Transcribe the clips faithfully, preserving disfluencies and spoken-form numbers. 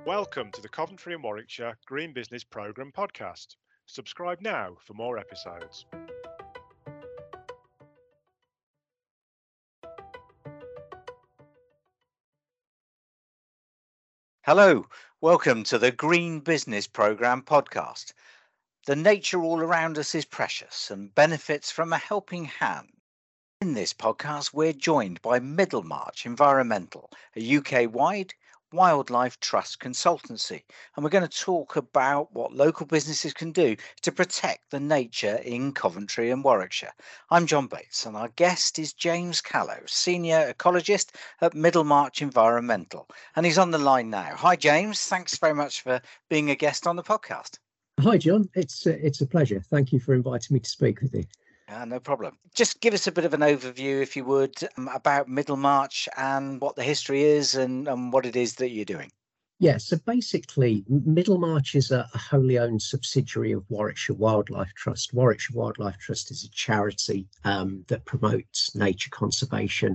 Welcome to the Coventry and Warwickshire Green Business Programme podcast. Subscribe now for more episodes. Hello, welcome to the Green Business Programme podcast. The nature all around us is precious and benefits from a helping hand. In this podcast, we're joined by Middlemarch Environmental, a U K-wide wildlife trust consultancy, and we're going to talk about what local businesses can do to protect the nature in Coventry and Warwickshire. I'm John Bates, and our guest is James Callow, Senior Ecologist at Middlemarch Environmental, and he's on the line now. Hi, James. Thanks very much for being a guest on the podcast. Hi, John. It's uh, it's a pleasure. Thank you for inviting me to speak with you. Uh, no problem. Just give us a bit of an overview, if you would, um, about Middlemarch and what the history is and, and what it is that you're doing. Yeah, so basically, Middlemarch is a, a wholly owned subsidiary of Warwickshire Wildlife Trust. Warwickshire Wildlife Trust is a charity um, that promotes nature conservation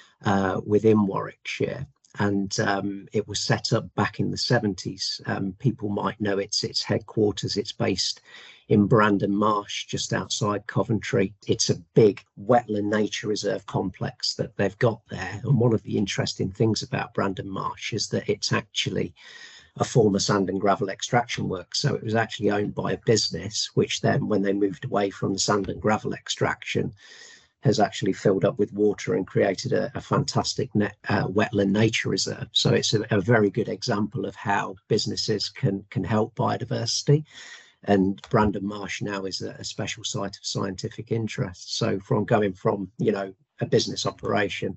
uh, within Warwickshire. And um, it was set up back in the seventies. Um, people might know its its headquarters. It's based in Brandon Marsh, just outside Coventry. It's a big wetland nature reserve complex that they've got there. And one of the interesting things about Brandon Marsh is that it's actually a former sand and gravel extraction work. So it was actually owned by a business, which then, when they moved away from the sand and gravel extraction, has actually filled up with water and created a, a fantastic net, uh, wetland nature reserve. So it's a, a very good example of how businesses can can help biodiversity. And Brandon Marsh now is a, a special site of scientific interest. So from going from, you know, a business operation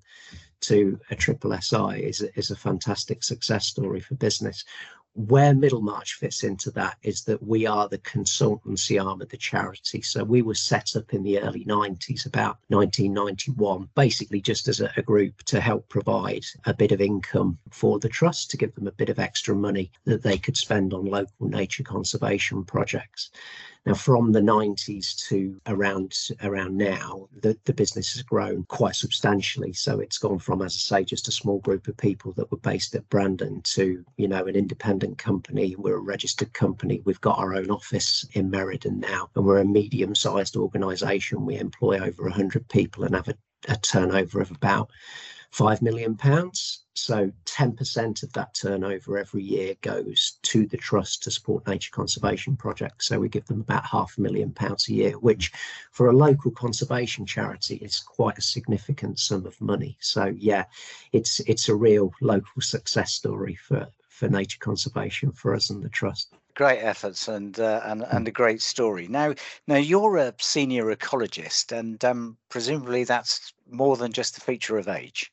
to a triple S I is a, is a fantastic success story for business. Where Middlemarch fits into that is that we are the consultancy arm of the charity. So we were set up in the early nineties, about nineteen ninety-one, basically just as a, a group to help provide a bit of income for the trust, to give them a bit of extra money that they could spend on local nature conservation projects. Now, from the nineties to around around now, the, the business has grown quite substantially. So it's gone from, as I say, just a small group of people that were based at Brandon to, you know, an independent company. We're a registered company. We've got our own office in Meriden now, and we're a medium-sized organisation. We employ over one hundred people and have a, a turnover of about five million pounds. So ten percent of that turnover every year goes to the trust to support nature conservation projects. So we give them about half a million pounds a year, which for a local conservation charity is quite a significant sum of money. So yeah, it's it's a real local success story for, for nature conservation for us and the trust. Great efforts and uh, and and a great story. Now, now you're a senior ecologist, and um, presumably that's more than just a feature of age.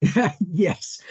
Yes,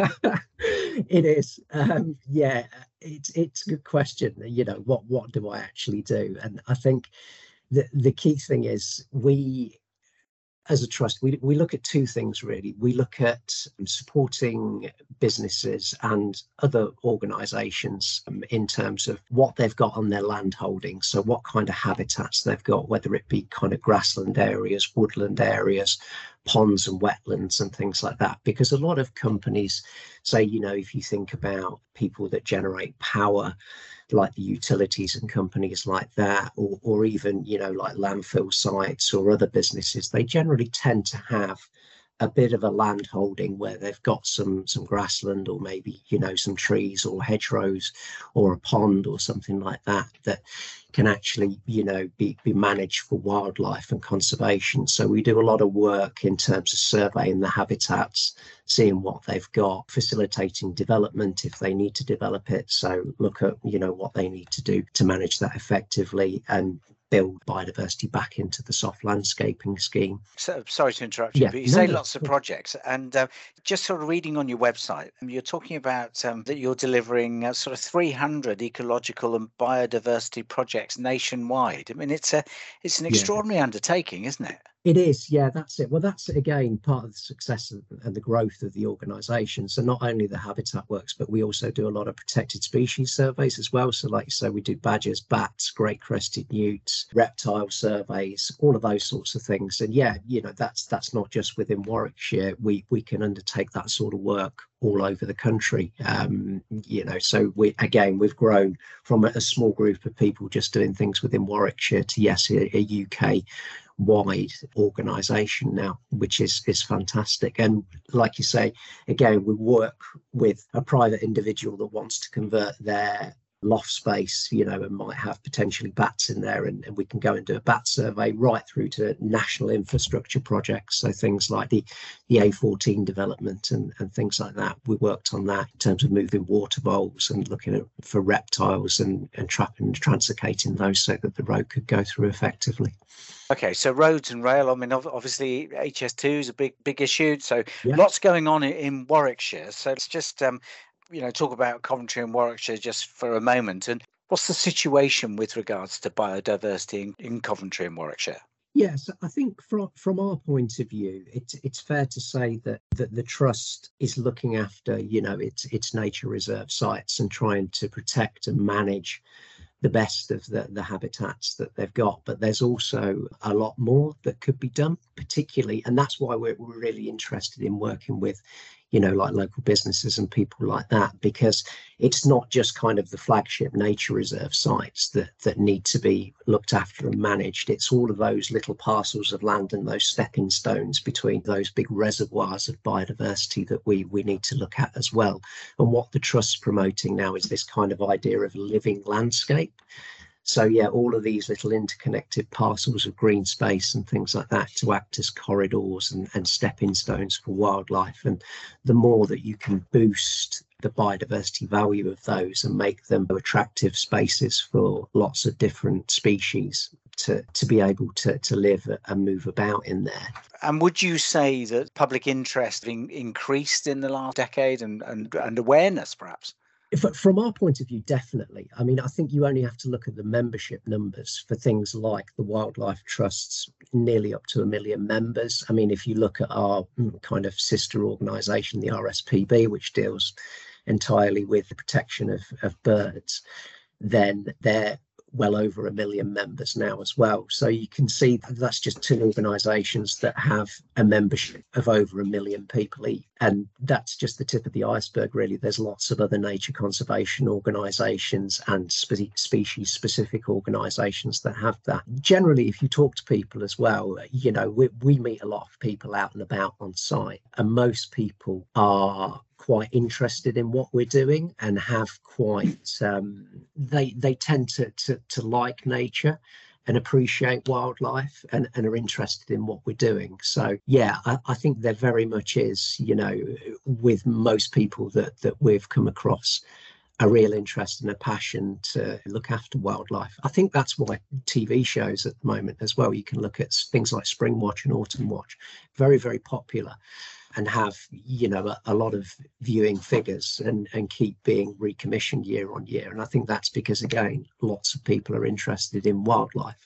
it is. Um, yeah, it's it's a good question. You know, what what do I actually do? And I think the the key thing is we, as a trust, we, we look at two things really. We look at supporting businesses and other organisations um, in terms of what they've got on their land holdings. So what kind of habitats they've got, whether it be kind of grassland areas, woodland areas, ponds and wetlands and things like that. Because a lot of companies say, you know, if you think about people that generate power, like the utilities and companies like that, or, or even, you know, like landfill sites or other businesses, they generally tend to have a bit of a land holding where they've got some some grassland or maybe, you know, some trees or hedgerows or a pond or something like that that can actually, you know, be, be managed for wildlife and conservation. So we do a lot of work in terms of surveying the habitats, seeing what they've got, facilitating development if they need to develop it. So look at, you know, what they need to do to manage that effectively and build biodiversity back into the soft landscaping scheme. So, sorry to interrupt you, Yeah, but you no, say no. lots of projects, and uh, just sort of reading on your website, um, you're talking about um, that you're delivering uh, sort of three hundred ecological and biodiversity projects nationwide. I mean, it's a it's an Yeah. extraordinary undertaking, isn't it? It is, yeah, that's it. Well, that's again part of the success of, and the growth of the organisation. So not only the habitat works, but we also do a lot of protected species surveys as well. So like you say, we do badgers, bats, great crested newts, reptile surveys, all of those sorts of things. And yeah, you know, that's that's not just within Warwickshire. We we can undertake that sort of work all over the country. Um, you know, so we again we've grown from a, a small group of people just doing things within Warwickshire to yes, a, a U K wide organisation now, which is is fantastic. And like you say, again, we work with a private individual that wants to convert their loft space, you know, and might have potentially bats in there, and, and we can go and do a bat survey right through to national infrastructure projects. So things like the the A fourteen development and, and things like that. We worked on that in terms of moving water bowls and looking at for reptiles and, and trapping and translocating those so that the road could go through effectively. Okay, so roads and rail, I mean, obviously H S two is a big, big issue. So Yeah. lots going on in, in Warwickshire. So let's just, um, you know, talk about Coventry and Warwickshire just for a moment. And what's the situation with regards to biodiversity in, in Coventry and Warwickshire? Yes, I think from from our point of view, it's it's fair to say that that the trust is looking after, you know, its its nature reserve sites and trying to protect and manage the best of the, the habitats that they've got. But there's also a lot more that could be done, particularly, and that's why we're, we're really interested in working with, you know, like local businesses and people like that, because it's not just kind of the flagship nature reserve sites that that need to be looked after and managed. It's all of those little parcels of land and those stepping stones between those big reservoirs of biodiversity that we we need to look at as well. And what the trust's promoting now is this kind of idea of living landscape. So yeah, all of these little interconnected parcels of green space and things like that to act as corridors and, and stepping stones for wildlife. And the more that you can boost the biodiversity value of those and make them attractive spaces for lots of different species to, to be able to, to live and move about in there. And would you say that public interest in, increased in the last decade and, and, and awareness perhaps? If, from our point of view, definitely. I mean, I think you only have to look at the membership numbers for things like the Wildlife Trust's nearly up to a million members. I mean, if you look at our kind of sister organisation, the R S P B, which deals entirely with the protection of, of birds, then they're well over a million members now as well. So you can see that that's just two organisations that have a membership of over a million people each. And that's just the tip of the iceberg, really. There's lots of other nature conservation organisations and spe- species specific organisations that have that. Generally, if you talk to people as well, you know, we, we meet a lot of people out and about on site, and most people are quite interested in what we're doing and have quite um they they tend to to, to like nature and appreciate wildlife and, and are interested in what we're doing. So yeah, I, I think there very much is, you know, with most people that that we've come across, a real interest and a passion to look after wildlife. I think that's why T V shows at the moment as well, you can look at things like Spring Watch and Autumn Watch, very, very popular, and have, you know, a, a lot of viewing figures and, and keep being recommissioned year on year. And I think that's because, again, lots of people are interested in wildlife.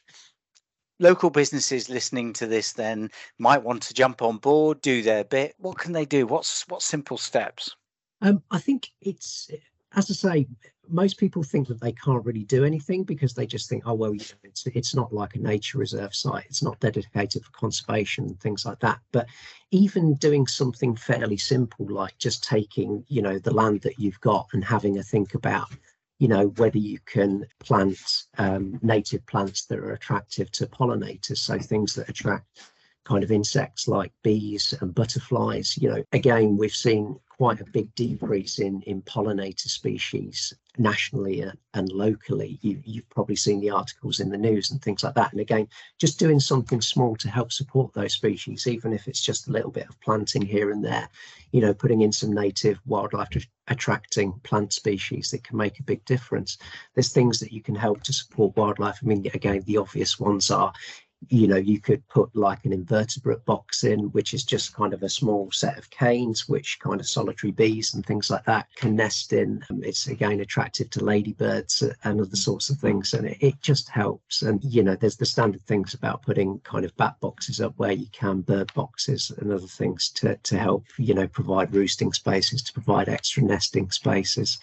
Local businesses listening to this then might want to jump on board, do their bit. What can they do? What's what simple steps? Um, I think it's, as I say, most people think that they can't really do anything because they just think, oh, well, you know, it's it's not like a nature reserve site. It's not dedicated for conservation and things like that. But even doing something fairly simple, like just taking, you know, the land that you've got and having a think about, you know, whether you can plant um, native plants that are attractive to pollinators. So things that attract kind of insects like bees and butterflies. You know, again, we've seen quite a big decrease in in pollinator species nationally and locally. You, you've probably seen the articles in the news and things like that. And again, just doing something small to help support those species, even if it's just a little bit of planting here and there, you know, putting in some native wildlife attracting plant species that can make a big difference. There's things that you can help to support wildlife. I mean, again, the obvious ones are, you know, you could put like an invertebrate box in, which is just kind of a small set of canes, which kind of solitary bees and things like that can nest in. Um, it's again attractive to ladybirds and other sorts of things, and it, it just helps. And, you know, there's the standard things about putting kind of bat boxes up where you can, bird boxes and other things to, to help, you know, provide roosting spaces, to provide extra nesting spaces.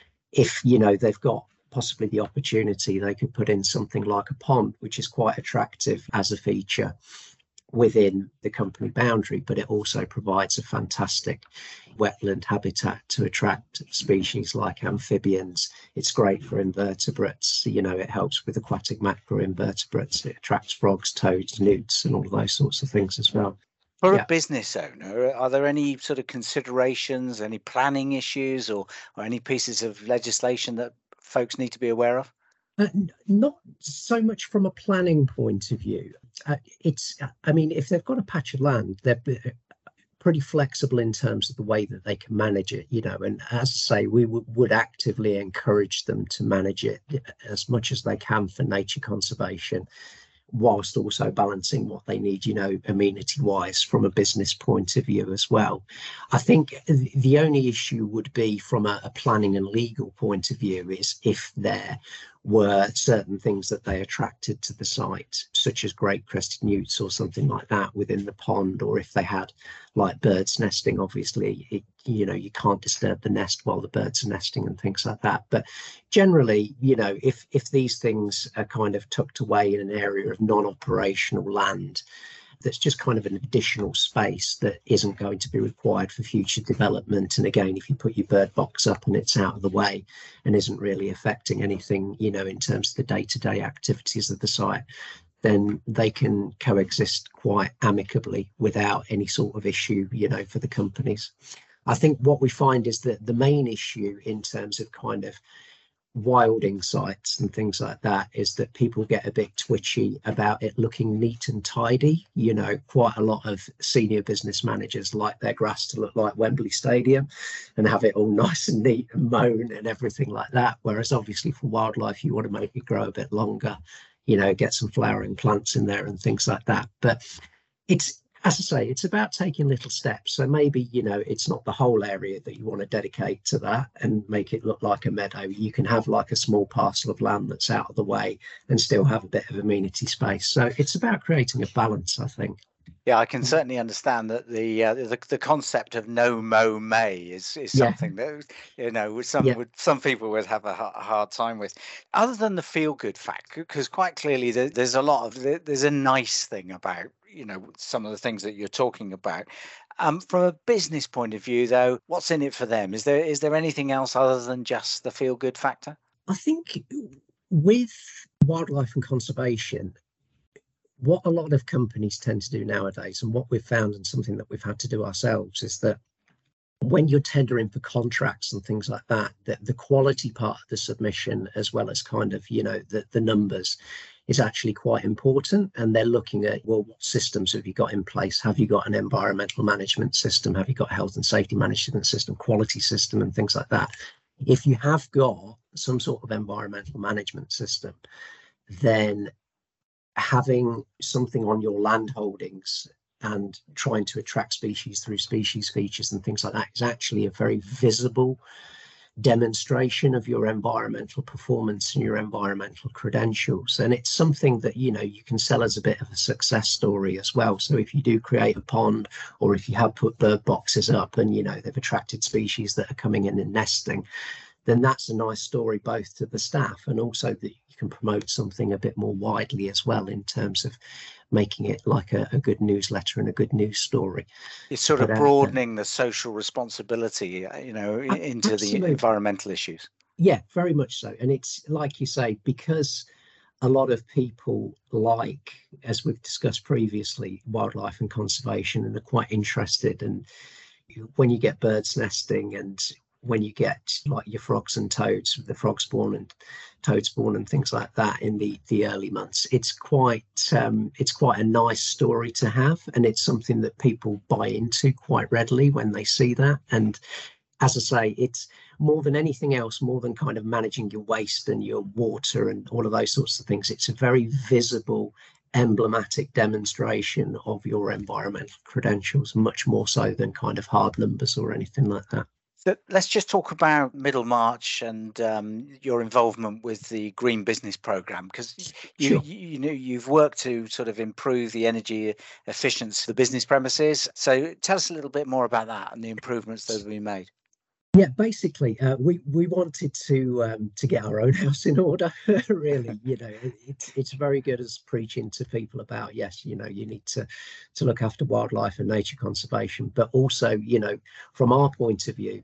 If, you know, they've got possibly the opportunity, they could put in something like a pond, which is quite attractive as a feature. within the company boundary, but it also provides a fantastic wetland habitat to attract species like amphibians. It's great for invertebrates. You know, it helps with aquatic macroinvertebrates. It attracts frogs, toads, newts, and all of those sorts of things as well. For Yeah. a business owner, are there any sort of considerations, any planning issues, or, or any pieces of legislation that folks need to be aware of? Uh, n- not so much from a planning point of view. Uh, it's, I mean, if they've got a patch of land, they're b- pretty flexible in terms of the way that they can manage it, you know. And as I say, we w- would actively encourage them to manage it as much as they can for nature conservation, whilst also balancing what they need, you know, amenity wise from a business point of view as well. I think the only issue would be from a, a planning and legal point of view is if there were certain things that they attracted to the site, such as great crested newts or something like that within the pond, or if they had like birds nesting. Obviously, it, you know, you can't disturb the nest while the birds are nesting and things like that. But generally, you know, if if these things are kind of tucked away in an area of non-operational land, that's just kind of an additional space that isn't going to be required for future development. And again, if you put your bird box up and it's out of the way and isn't really affecting anything, you know, in terms of the day-to-day activities of the site, then they can coexist quite amicably without any sort of issue, you know, for the companies. I think what we find is that the main issue in terms of kind of wilding sites and things like that is that people get a bit twitchy about it looking neat and tidy. You know, quite a lot of senior business managers like their grass to look like Wembley Stadium and have it all nice and neat and mown and everything like that. Whereas obviously for wildlife, you want to make it grow a bit longer, you know, get some flowering plants in there and things like that. But it's, as I say, it's about taking little steps. So maybe, you know, it's not the whole area that you want to dedicate to that and make it look like a meadow. You can have like a small parcel of land that's out of the way and still have a bit of amenity space. So it's about creating a balance, I think. Yeah, I can certainly understand that the uh, the, the concept of no mow may is is Yeah. something that, you know, some Yeah. would some people would have a, ha- a hard time with. Other than the feel good factor, because quite clearly there, there's a lot of there- there's a nice thing about, you know, some of the things that you're talking about. Um, from a business point of view, though, what's in it for them? Is there is there anything else other than just the feel good factor? I think with wildlife and conservation, what a lot of companies tend to do nowadays, and what we've found and something that we've had to do ourselves, is that when you're tendering for contracts and things like that, that the quality part of the submission, as well as kind of, you know, the, the numbers, is actually quite important. And they're looking at, well, what systems have you got in place? Have you got an environmental management system? Have you got a health and safety management system, quality system, and things like that? If you have got some sort of environmental management system, then having something on your land holdings and trying to attract species through species features and things like that is actually a very visible demonstration of your environmental performance and your environmental credentials. And it's something that, you know, you can sell as a bit of a success story as well. So if you do create a pond, or if you have put bird boxes up and, you know, they've attracted species that are coming in and nesting, then that's a nice story both to the staff, and also that you can promote something a bit more widely as well in terms of making it like a, a good newsletter and a good news story. It's sort But, of uh, broadening the social responsibility, uh, you know, i- into the absolutely. environmental issues. Yeah, very much so. And it's like you say, because a lot of people like, as we've discussed previously, wildlife and conservation, and are quite interested. And when you get birds nesting, and when you get like your frogs and toads, the frog spawn and toad spawn and things like that in the the early months, it's quite um, it's quite a nice story to have, and it's something that people buy into quite readily when they see that. And as I say, it's more than anything else, more than kind of managing your waste and your water and all of those sorts of things. It's a very visible, emblematic demonstration of your environmental credentials, much more so than kind of hard numbers or anything like that. So let's just talk about Middlemarch and um, your involvement with the Green Business Programme, because you, Sure. you you know you've worked to sort of improve the energy efficiency of the business premises. So tell us a little bit more about that and the improvements that have been made. Yeah, basically, uh, we we wanted to um, to get our own house in order. Really, you know, it, it's it's very good as preaching to people about, yes, you know, you need to to look after wildlife and nature conservation, but also, you know, from our point of view,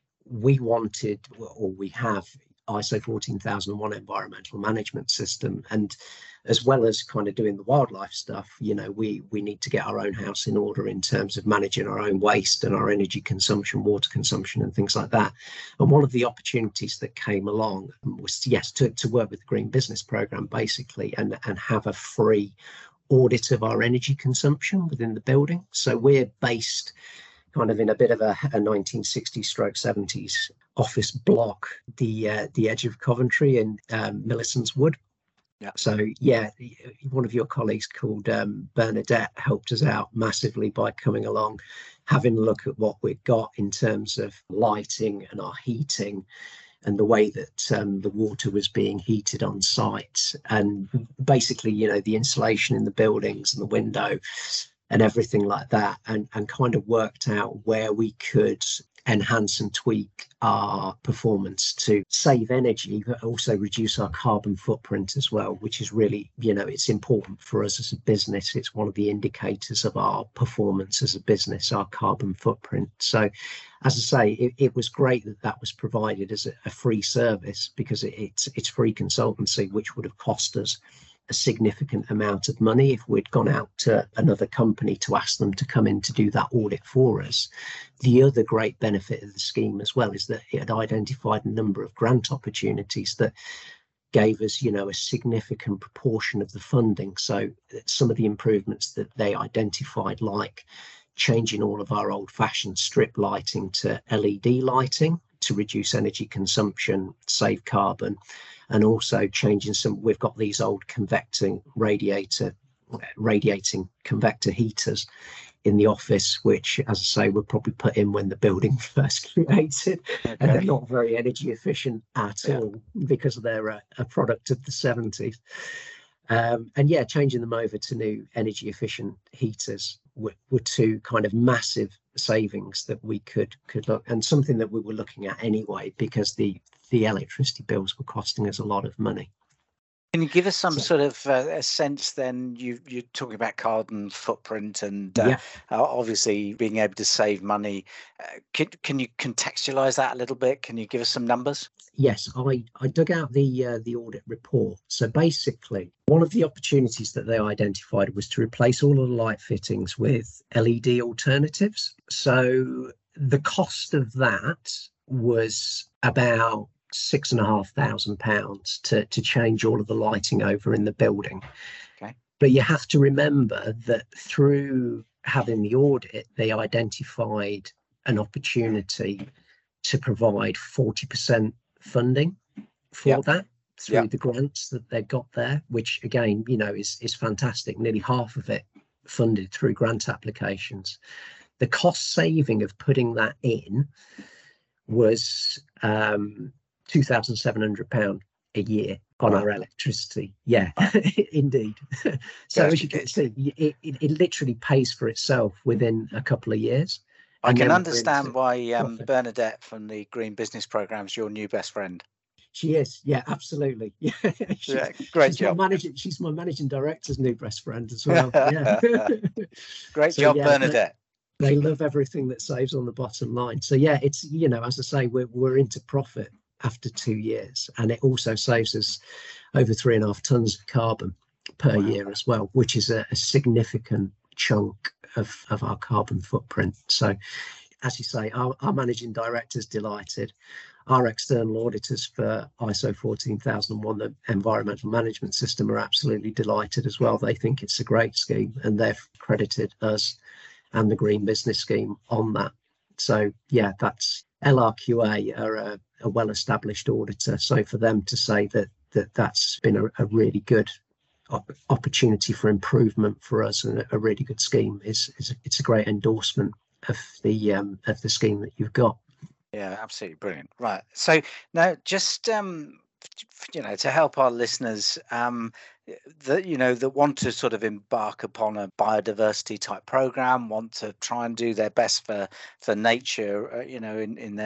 we wanted, or we have, I S O fourteen thousand one environmental management system, and as well as kind of doing the wildlife stuff, you know, we we need to get our own house in order in terms of managing our own waste and our energy consumption, water consumption, and things like that. And one of the opportunities that came along was, yes, to, to work with the Green Business Programme, basically, and and have a free audit of our energy consumption within the building. So we're based kind of in a bit of a, a nineteen sixties stroke seventies office block, the uh, the edge of Coventry in um, Millicent's Wood. Yeah. So yeah, one of your colleagues called um, Bernadette helped us out massively by coming along, having a look at what we've got in terms of lighting and our heating, and the way that um, the water was being heated on site, and basically, you know, the insulation in the buildings and the window and everything like that, and, and kind of worked out where we could enhance and tweak our performance to save energy, but also reduce our carbon footprint as well, which is really, you know, it's important for us as a business. It's one of the indicators of our performance as a business, our carbon footprint. So, as I say, it, it was great that that was provided as a, a free service, because it, it's it's free consultancy, which would have cost us a significant amount of money if we'd gone out to another company to ask them to come in to do that audit for us. The other great benefit of the scheme as well is that it had identified a number of grant opportunities that gave us, you know, a significant proportion of the funding. So some of the improvements that they identified, like changing all of our old-fashioned strip lighting to L E D lighting to reduce energy consumption, save carbon, and also changing some, we've got these old convecting radiator, radiating convector heaters in the office, which, as I say, were probably put in when the building first created, okay. And they're not very energy efficient at yeah. all, because they're a, a product of the seventies. Um, and yeah, changing them over to new energy efficient heaters were, were two kind of massive savings that we could could look, and something that we were looking at anyway, because the the electricity bills were costing us a lot of money. Can you give us some So, sort of uh, a sense then? You, you're talking about carbon footprint and uh, yeah. uh, obviously being able to save money. Uh, can, can you contextualize that a little bit? Can you give us some numbers? Yes, I, I dug out the uh, the audit report. So basically, one of the opportunities that they identified was to replace all of the light fittings with L E D alternatives. So the cost of that was about six and a half thousand pounds to to change all of the lighting over in the building. Okay. But you have to remember that through having the audit, they identified an opportunity to provide forty percent funding for yep. that through yep. the grants that they got there, which again, you know, is is fantastic. Nearly half of it funded through grant applications. The cost saving of putting that in was um two thousand seven hundred pounds a year on wow. our electricity. Yeah, indeed. So as you can see, it, it, it literally pays for itself within a couple of years. I can understand why um, Bernadette from the Green Business Programme is your new best friend. She is, yeah, absolutely. Yeah, she's, yeah great she's job. My managing, she's my managing director's new best friend as well. Yeah. Great so, job, yeah, Bernadette. They, they love everything that saves on the bottom line. So yeah, it's, you know, as I say, we're we're into profit after two years, and it also saves us over three and a half tons of carbon per wow. year as well, which is a, a significant chunk of, of our carbon footprint. So as you say, our, our managing director's delighted. Our external auditors for I S O fourteen thousand one, the environmental management system, are absolutely delighted as well. They think it's a great scheme, and they've credited us and the Green Business Scheme on that. So yeah, that's L R Q A are a, a well-established auditor. So for them to say that that that's been a, a really good op- opportunity for improvement for us, and a, a really good scheme, is, is it's a great endorsement of the um, of the scheme that you've got. Yeah, absolutely brilliant. Right. So now, just um, you know, to help our listeners, um, that you know that want to sort of embark upon a biodiversity type program, want to try and do their best for for nature, uh, you know, in in their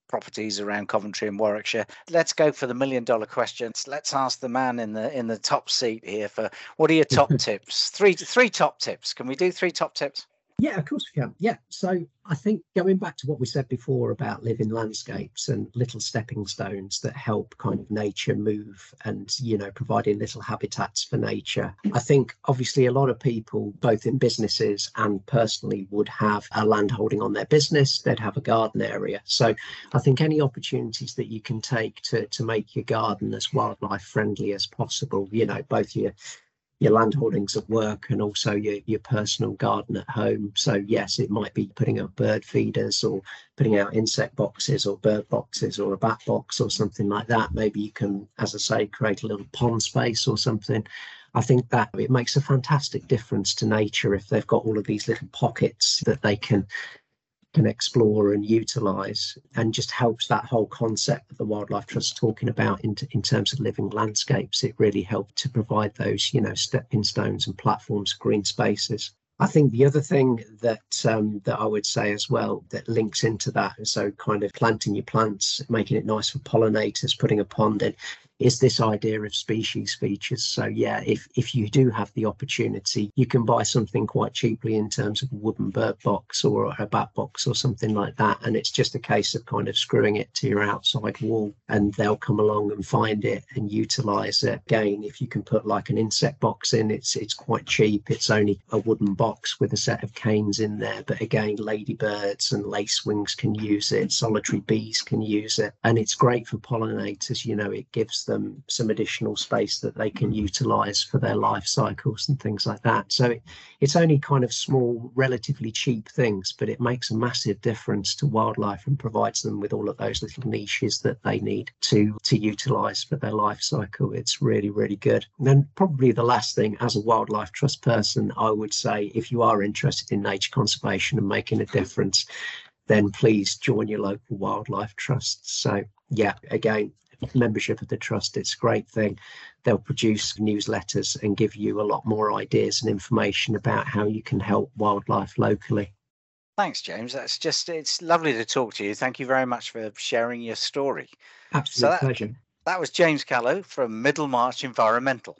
properties around Coventry and Warwickshire. Let's go for the million dollar questions. Let's ask the man in the in the top seat here for what are your top tips? Three three top tips. Can we do three top tips? Yeah, of course we can. Yeah. So I think going back to what we said before about living landscapes and little stepping stones that help kind of nature move and, you know, providing little habitats for nature. I think obviously a lot of people, both in businesses and personally, would have a land holding on their business. They'd have a garden area. So I think any opportunities that you can take to, to make your garden as wildlife friendly as possible, you know, both your your land holdings at work and also your, your personal garden at home. So yes, it might be putting up bird feeders or putting out insect boxes or bird boxes or a bat box or something like that. Maybe you can, as I say, create a little pond space or something. I think that it makes a fantastic difference to nature if they've got all of these little pockets that they can can explore and utilize, and just helps that whole concept that the Wildlife Trust talking about in, in terms of living landscapes. It really helped to provide those, you know, stepping stones and platforms, green spaces. I think the other thing that um, that I would say as well that links into that, so kind of planting your plants, making it nice for pollinators, putting a pond in, is this idea of species features. So yeah, if if you do have the opportunity, you can buy something quite cheaply in terms of a wooden bird box or a bat box or something like that, and it's just a case of kind of screwing it to your outside wall and they'll come along and find it and utilize it. Again, if you can put like an insect box in, it's it's quite cheap. It's only a wooden box with a set of canes in there, but again, ladybirds and lacewings can use it, solitary bees can use it, and it's great for pollinators. You know, it gives them some additional space that they can utilize for their life cycles and things like that. So it, it's only kind of small, relatively cheap things, but it makes a massive difference to wildlife and provides them with all of those little niches that they need to to utilize for their life cycle. It's really, really good. And then probably the last thing, as a Wildlife Trust person, I would say if you are interested in nature conservation and making a difference, then please join your local wildlife trust. So yeah, again, membership of the trust, it's a great thing. They'll produce newsletters and give you a lot more ideas and information about how you can help wildlife locally. Thanks, James. That's just, it's lovely to talk to you. Thank you very much for sharing your story. Absolute so that, pleasure. That was James Callow from Middlemarch Environmental.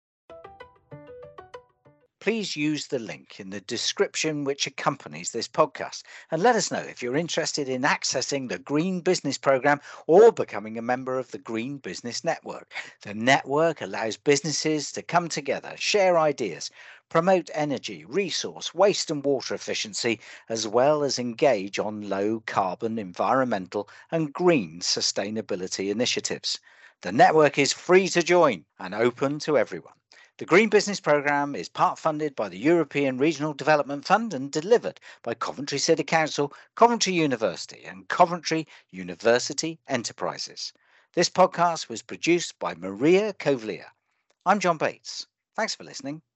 Please use the link in the description which accompanies this podcast and let us know if you're interested in accessing the Green Business Programme or becoming a member of the Green Business Network. The network allows businesses to come together, share ideas, promote energy, resource, waste and water efficiency, as well as engage on low carbon, environmental and green sustainability initiatives. The network is free to join and open to everyone. The Green Business Programme is part funded by the European Regional Development Fund and delivered by Coventry City Council, Coventry University and Coventry University Enterprises. This podcast was produced by Maria Kovlia. I'm John Bates. Thanks for listening.